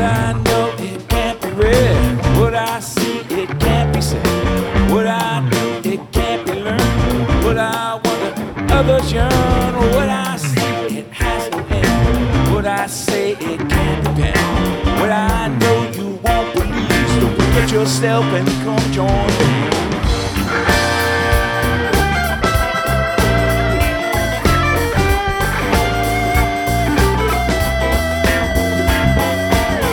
I know it can't be read. What I see, it can't be said. What I do, it can't be learned. What I wonder, others yearn. What I see, it has no end. What I say, it can't depend. What I know you won't believe. So get yourself and come join me.